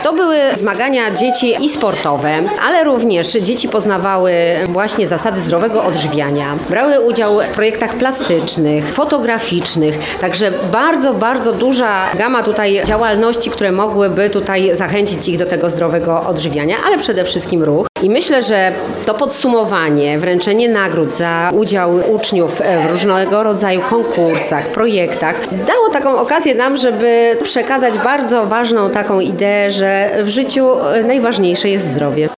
To były zmagania dzieci i sportowe, ale również dzieci poznawały właśnie zasady zdrowego odżywiania. Brały udział w projektach plastycznych, fotograficznych, także bardzo, bardzo duża gama tutaj działalności, które mogłyby tutaj zachęcić ich do tego zdrowego odżywiania, ale przede wszystkim ruch. I myślę, że to podsumowanie, wręczenie nagród za udział uczniów w różnego rodzaju konkursach, projektach dało taką okazję nam, żeby przekazać bardzo ważną taką ideę, że w życiu najważniejsze jest zdrowie.